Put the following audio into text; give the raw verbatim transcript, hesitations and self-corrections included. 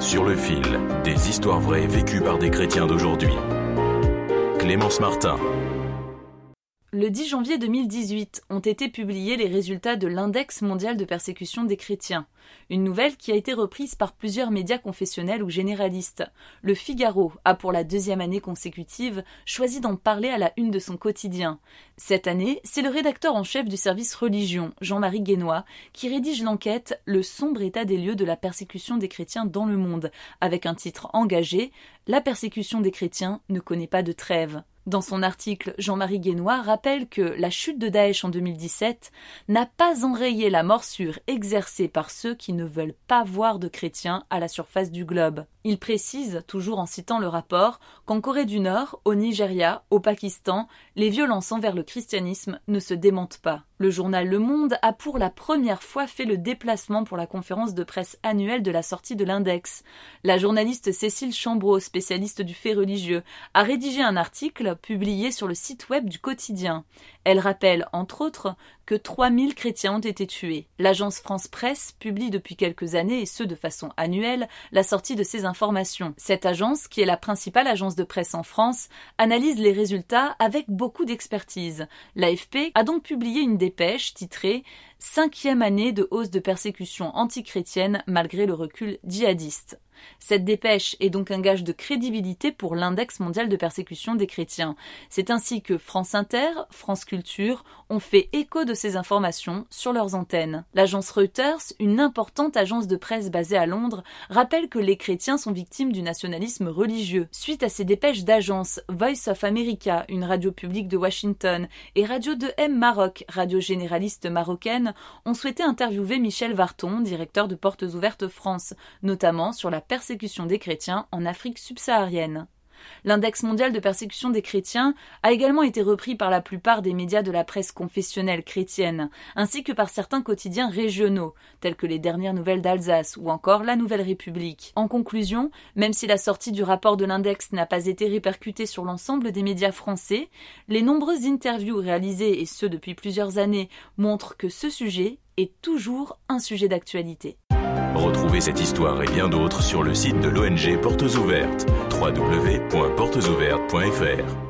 Sur le fil, des histoires vraies vécues par des chrétiens d'aujourd'hui. Clémence Martin. Le dix janvier deux mille dix-huit ont été publiés les résultats de l'Index mondial de persécution des chrétiens, une nouvelle qui a été reprise par plusieurs médias confessionnels ou généralistes. Le Figaro a pour la deuxième année consécutive choisi d'en parler à la une de son quotidien. Cette année, c'est le rédacteur en chef du service religion, Jean-Marie Guénois, qui rédige l'enquête « Le sombre état des lieux de la persécution des chrétiens dans le monde », avec un titre engagé « La persécution des chrétiens ne connaît pas de trêve ». Dans son article, Jean-Marie Guénois rappelle que la chute de Daesh en deux mille dix-sept n'a pas enrayé la morsure exercée par ceux qui ne veulent pas voir de chrétiens à la surface du globe. Il précise, toujours en citant le rapport, qu'en Corée du Nord, au Nigeria, au Pakistan, les violences envers le christianisme ne se démentent pas. Le journal Le Monde a pour la première fois fait le déplacement pour la conférence de presse annuelle de la sortie de l'Index. La journaliste Cécile Chambreau, spécialiste du fait religieux, a rédigé un article publié sur le site web du quotidien. Elle rappelle, entre autres, que trois mille chrétiens ont été tués. L'agence France Presse publie depuis quelques années, et ce de façon annuelle, la sortie de ces informations. Cette agence, qui est la principale agence de presse en France, analyse les résultats avec beaucoup d'expertise. L'A F P a donc publié une dépêche titrée « Cinquième année de hausse de persécution antichrétienne malgré le recul djihadiste ». Cette dépêche est donc un gage de crédibilité pour l'Index mondial de persécution des chrétiens. C'est ainsi que France Inter, France Culture ont fait écho de ces informations sur leurs antennes. L'agence Reuters, une importante agence de presse basée à Londres, rappelle que les chrétiens sont victimes du nationalisme religieux. Suite à ces dépêches d'agences, Voice of America, une radio publique de Washington, et Radio deux M Maroc, radio généraliste marocaine, ont souhaité interviewer Michel Varton, directeur de Portes Ouvertes France, notamment sur la persécution des chrétiens en Afrique subsaharienne. L'Index mondial de persécution des chrétiens a également été repris par la plupart des médias de la presse confessionnelle chrétienne, ainsi que par certains quotidiens régionaux, tels que les Dernières Nouvelles d'Alsace ou encore La Nouvelle République. En conclusion, même si la sortie du rapport de l'Index n'a pas été répercutée sur l'ensemble des médias français, les nombreuses interviews réalisées, et ce depuis plusieurs années, montrent que ce sujet est toujours un sujet d'actualité. Retrouvez cette histoire et bien d'autres sur le site de l'O N G Portes Ouvertes, w w w point portes ouvertes point f r.